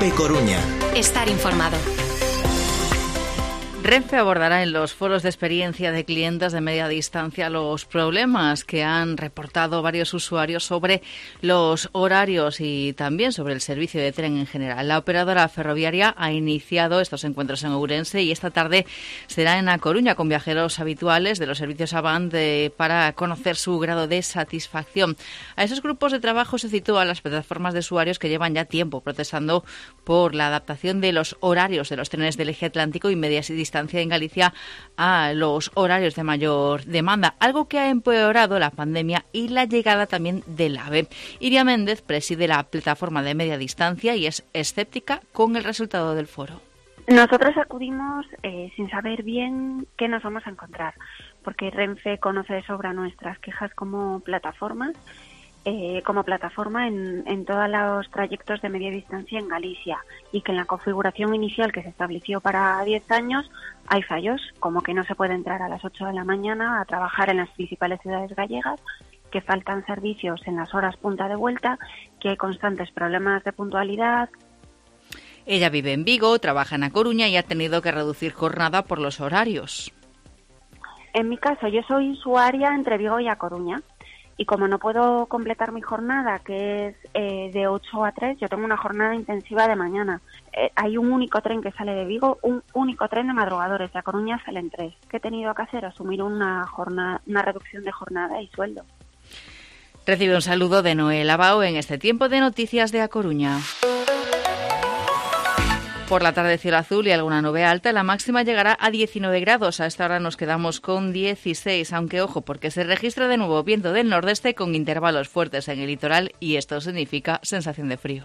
COPE Coruña. Estar informado. Renfe abordará en los foros de experiencia de clientes de media distancia los problemas que han reportado varios usuarios sobre los horarios y también sobre el servicio de tren en general. La operadora ferroviaria ha iniciado estos encuentros en Ourense y esta tarde será en A Coruña con viajeros habituales de los servicios Avant para conocer su grado de satisfacción. A esos grupos de trabajo se citó a las plataformas de usuarios que llevan ya tiempo protestando por la adaptación de los horarios de los trenes del eje atlántico y media distancia en Galicia a los horarios de mayor demanda, algo que ha empeorado la pandemia y la llegada también del AVE. Iria Méndez preside la plataforma de media distancia y es escéptica con el resultado del foro. Nosotros acudimos sin saber bien qué nos vamos a encontrar, porque Renfe conoce de sobra nuestras quejas como plataforma en todos los trayectos de media distancia en Galicia, y que en la configuración inicial que se estableció para 10 años hay fallos, como que no se puede entrar a las 8 de la mañana a trabajar en las principales ciudades gallegas, que faltan servicios en las horas punta de vuelta, que hay constantes problemas de puntualidad. Ella vive en Vigo, trabaja en A Coruña y ha tenido que reducir jornada por los horarios. En mi caso, yo soy usuaria entre Vigo y A Coruña. Y como no puedo completar mi jornada, que es de 8 a 3, yo tengo una jornada intensiva de mañana. Hay un único tren que sale de Vigo, un único tren de madrugadores. De A Coruña salen 3. ¿Qué he tenido que hacer? Asumir una reducción de jornada y sueldo. Recibe un saludo de Noel Abao en este tiempo de noticias de A Coruña. Por la tarde cielo azul y alguna nube alta, la máxima llegará a 19 grados. A esta hora nos quedamos con 16, aunque ojo, porque se registra de nuevo viento del nordeste con intervalos fuertes en el litoral y esto significa sensación de frío.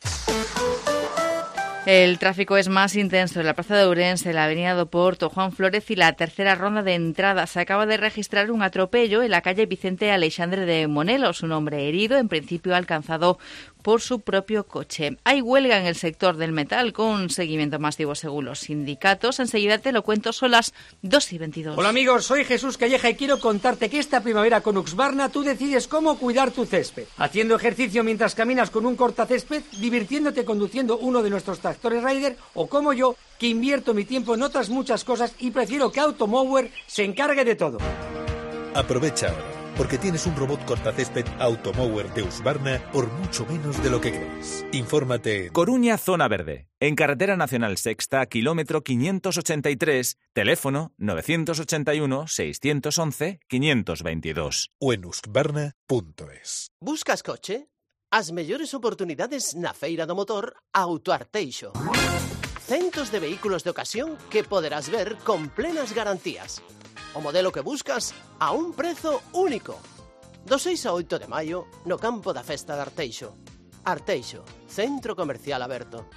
El tráfico es más intenso en la plaza de Ourense, la avenida do Porto, Juan Flórez y la tercera ronda de entrada. Se acaba de registrar un atropello en la calle Vicente Aleixandre de Monelos. Un hombre herido, en principio alcanzado por su propio coche. Hay huelga en el sector del metal con seguimiento masivo según los sindicatos. Enseguida te lo cuento, son las 2:22. Hola amigos, soy Jesús Calleja y quiero contarte que esta primavera con Husqvarna tú decides cómo cuidar tu césped. Haciendo ejercicio mientras caminas con un cortacésped, divirtiéndote conduciendo uno de nuestros tractores Raider o como yo, que invierto mi tiempo en otras muchas cosas y prefiero que Automower se encargue de todo. Aprovecha ahora, porque tienes un robot cortacésped Automower de Husqvarna por mucho menos de lo que crees. Infórmate. Coruña, Zona Verde. En Carretera Nacional Sexta, kilómetro 583, teléfono 981-611-522. O en husqvarna.es. Buscas coche? As mellores oportunidades na Feira do Motor Auto Arteixo. Centos de vehículos de ocasión que poderás ver con plenas garantías. O modelo que buscas a un prezo único. Do 6 a 8 de maio no campo da festa de Arteixo. Arteixo, centro comercial aberto.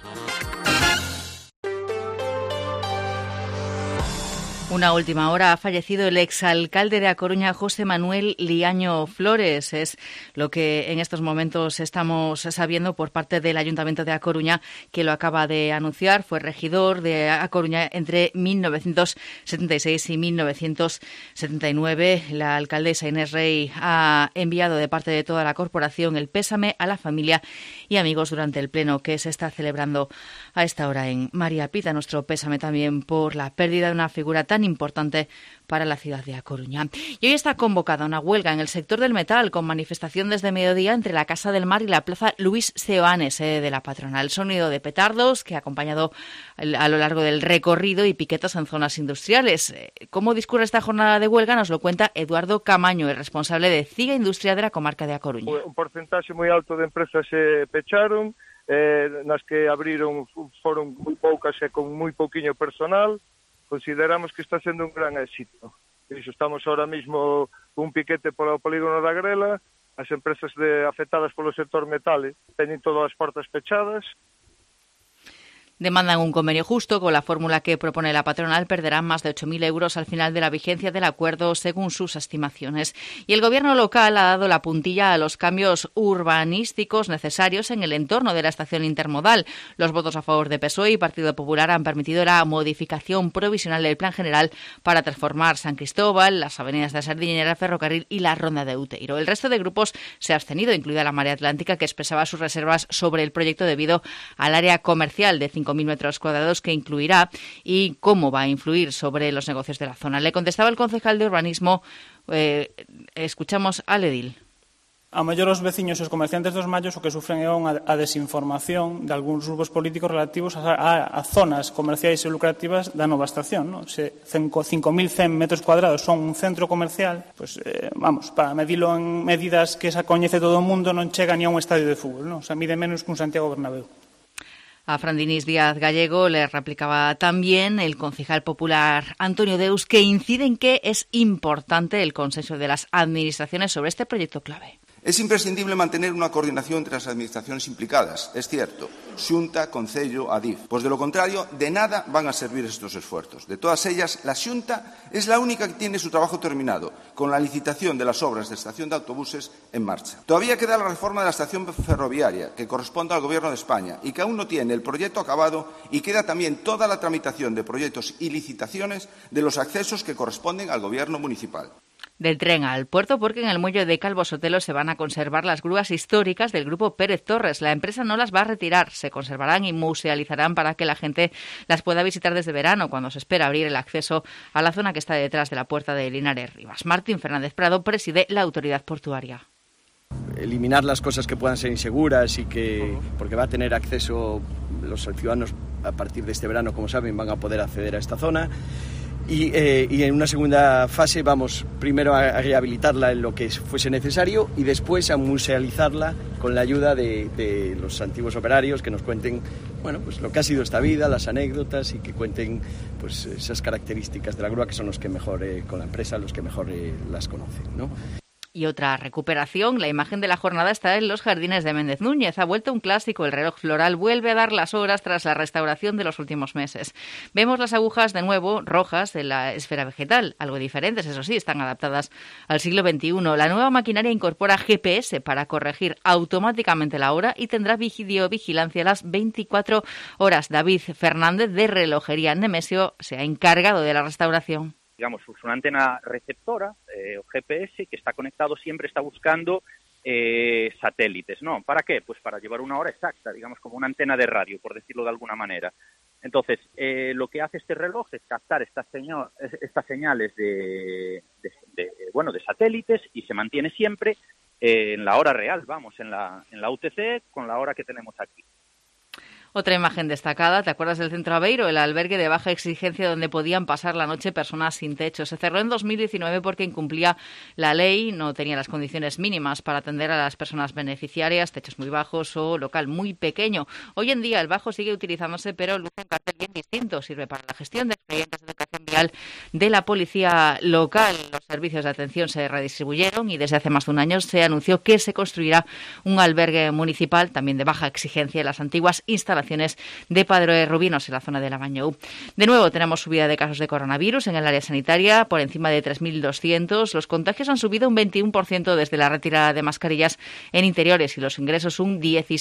Una última hora, ha fallecido el exalcalde de A Coruña, José Manuel Liaño Flores. Es lo que en estos momentos estamos sabiendo por parte del Ayuntamiento de A Coruña, que lo acaba de anunciar. Fue regidor de A Coruña entre 1976 y 1979. La alcaldesa Inés Rey ha enviado de parte de toda la corporación el pésame a la familia y amigos durante el pleno que se está celebrando a esta hora en María Pita. Nuestro pésame también por la pérdida de una figura tan importante para la ciudad de A Coruña. Y hoy está convocada una huelga en el sector del metal con manifestación desde mediodía entre la Casa del Mar y la Plaza Luis Seoane, sede de la patronal. Sonido de petardos que ha acompañado a lo largo del recorrido y piquetas en zonas industriales. ¿Cómo discurre esta jornada de huelga? Nos lo cuenta Eduardo Camaño, el responsable de CIGA Industria de la comarca de A Coruña. Un porcentaxe moi alto de empresas se pecharon, nas que abriron foron moi poucas e con moi pouquiño personal. Consideramos que está sendo un gran éxito. Iso, estamos ahora mismo un piquete polo polígono da Grela, as empresas afectadas polo sector metal teñen todas as portas pechadas. Demandan un convenio justo. Con la fórmula que propone la patronal perderán más de 8.000 euros al final de la vigencia del acuerdo, según sus estimaciones. Y el gobierno local ha dado la puntilla a los cambios urbanísticos necesarios en el entorno de la estación intermodal. Los votos a favor de PSOE y Partido Popular han permitido la modificación provisional del plan general para transformar San Cristóbal, las avenidas de la Sardinera, el ferrocarril y la ronda de Outeiro. El resto de grupos se ha abstenido, incluida la Marea Atlántica, que expresaba sus reservas sobre el proyecto debido al área comercial de 5.000 metros cuadrados que incluirá y cómo va a influir sobre los negocios de la zona. Le contestaba el concejal de urbanismo. Escuchamos al edil. A mellor os veciños e os comerciantes dos Mallos o que sufren é a desinformación de algúns grupos políticos relativos a zonas comerciais e lucrativas da nova estación. ¿No? Se 5.100 metros cuadrados son un centro comercial, pues, para medilo en medidas que se coñece todo o mundo non chega ni a un estadio de fútbol, ¿no? O sea, mide menos que un Santiago Bernabéu. A Fran Diniz Díaz Gallego le replicaba también el concejal popular Antonio Deus, que incide en que es importante el consenso de las administraciones sobre este proyecto clave. Es imprescindible mantener una coordinación entre las administraciones implicadas, es cierto, Xunta, Concello, Adif, pues de lo contrario, de nada van a servir estos esfuerzos. De todas ellas, la Xunta es la única que tiene su trabajo terminado, con la licitación de las obras de estación de autobuses en marcha. Todavía queda la reforma de la estación ferroviaria, que corresponde al Gobierno de España, y que aún no tiene el proyecto acabado, y queda también toda la tramitación de proyectos y licitaciones de los accesos que corresponden al Gobierno municipal. Del tren al puerto, porque en el muelle de Calvo Sotelo se van a conservar las grúas históricas del grupo Pérez Torres. La empresa no las va a retirar, se conservarán y musealizarán para que la gente las pueda visitar desde verano, cuando se espera abrir el acceso a la zona que está detrás de la puerta de Linares Rivas. Martín Fernández Prado preside la autoridad portuaria. Eliminar las cosas que puedan ser inseguras y que, porque va a tener acceso los ciudadanos a partir de este verano, como saben, van a poder acceder a esta zona. Y en una segunda fase vamos primero a rehabilitarla en lo que fuese necesario y después a musealizarla con la ayuda de los antiguos operarios que nos cuenten, bueno, pues lo que ha sido esta vida, las anécdotas y que cuenten pues esas características de la grúa que son los que mejor, con la empresa, los que mejor las conocen, ¿no? Y otra recuperación, la imagen de la jornada está en los jardines de Méndez Núñez. Ha vuelto un clásico, el reloj floral vuelve a dar las horas tras la restauración de los últimos meses. Vemos las agujas de nuevo rojas de la esfera vegetal, algo diferentes, eso sí, están adaptadas al siglo XXI. La nueva maquinaria incorpora GPS para corregir automáticamente la hora y tendrá videovigilancia a las 24 horas. David Fernández, de Relojería Nemesio, se ha encargado de la restauración. Digamos, es una antena receptora, o GPS, que está conectado, siempre está buscando satélites, ¿no? ¿Para qué? Pues para llevar una hora exacta, digamos, como una antena de radio, por decirlo de alguna manera. Entonces, lo que hace este reloj es captar estas señales de satélites y se mantiene siempre en la hora real, vamos, en la UTC con la hora que tenemos aquí. Otra imagen destacada, ¿te acuerdas del Centro Aveiro, el albergue de baja exigencia donde podían pasar la noche personas sin techo? Se cerró en 2019 porque incumplía la ley, no tenía las condiciones mínimas para atender a las personas beneficiarias, techos muy bajos o local muy pequeño. Hoy en día el bajo sigue utilizándose, pero luce un cartel bien distinto, sirve para la gestión de expedientes de educación vial de la policía local. Los servicios de atención se redistribuyeron y desde hace más de un año se anunció que se construirá un albergue municipal también de baja exigencia en las antiguas instalaciones de Padre Rubinos en la zona de la Mañou. De nuevo tenemos subida de casos de coronavirus en el área sanitaria por encima de 3.200. Los contagios han subido un 21% desde la retirada de mascarillas en interiores y los ingresos un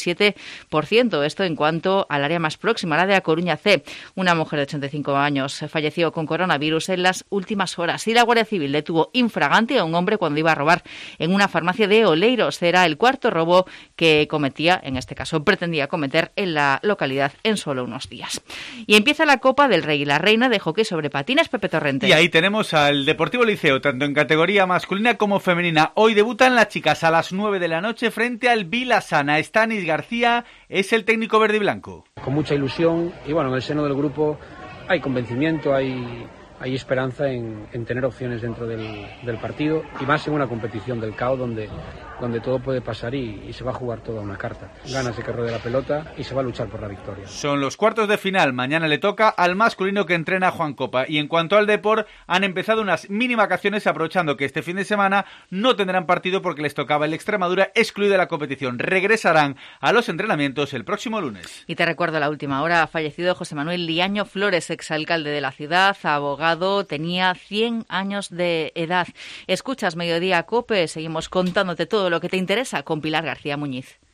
17%. Esto en cuanto al área más próxima, la de A Coruña C. Una mujer de 85 años falleció con coronavirus en las últimas horas y la Guardia Civil detuvo infragante a un hombre cuando iba a robar en una farmacia de Oleiros. Era el cuarto robo que cometía, en este caso pretendía cometer en la localidad en solo unos días. Y empieza la Copa del Rey y la Reina de hockey sobre patines, Pepe Torrente. Y ahí tenemos al Deportivo Liceo, tanto en categoría masculina como femenina. Hoy debutan las chicas a las 9 de la noche frente al Vilasana. Stanis García es el técnico verde y blanco. Con mucha ilusión y bueno, en el seno del grupo hay convencimiento, hay esperanza en tener opciones dentro del partido y más en una competición del CAO donde donde todo puede pasar y se va a jugar toda una carta. Ganas de que ruede la pelota y se va a luchar por la victoria. Son los cuartos de final. Mañana le toca al masculino que entrena Juan Copa. Y en cuanto al Depor, han empezado unas mini vacaciones aprovechando que este fin de semana no tendrán partido porque les tocaba el Extremadura excluido de la competición. Regresarán a los entrenamientos el próximo lunes. Y te recuerdo a la última hora, ha fallecido José Manuel Liaño Flores, exalcalde de la ciudad, abogado, tenía 100 años de edad. Escuchas Mediodía COPE, seguimos contándote todo lo que te interesa con Pilar García Muñiz.